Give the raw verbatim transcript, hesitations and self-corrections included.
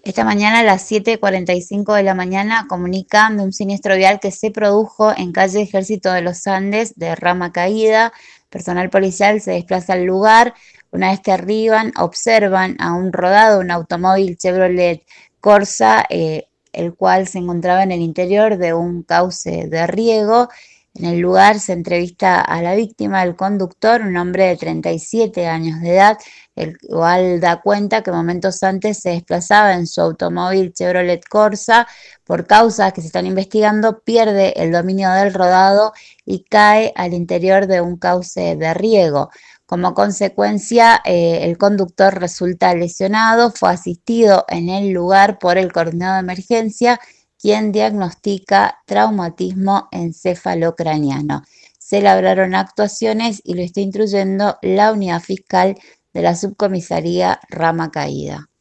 Esta mañana a las siete cuarenta y cinco de la mañana comunican de un siniestro vial que se produjo en calle Ejército de los Andes de Rama Caída. Personal policial se desplaza al lugar. Una vez que arriban, observan a un rodado, un automóvil Chevrolet Corsa, eh, el cual se encontraba en el interior de un cauce de riego. En el lugar se entrevista a la víctima, el conductor, un hombre de treinta y siete años de edad, el cual da cuenta que momentos antes se desplazaba en su automóvil Chevrolet Corsa. Por causas que se están investigando, pierde el dominio del rodado y cae al interior de un cauce de riego. Como consecuencia, eh, el conductor resulta lesionado, fue asistido en el lugar por el coordinador de emergencia, quien diagnostica traumatismo encefalocraniano. Se labraron actuaciones y lo está instruyendo la unidad fiscal de la subcomisaría Rama Caída.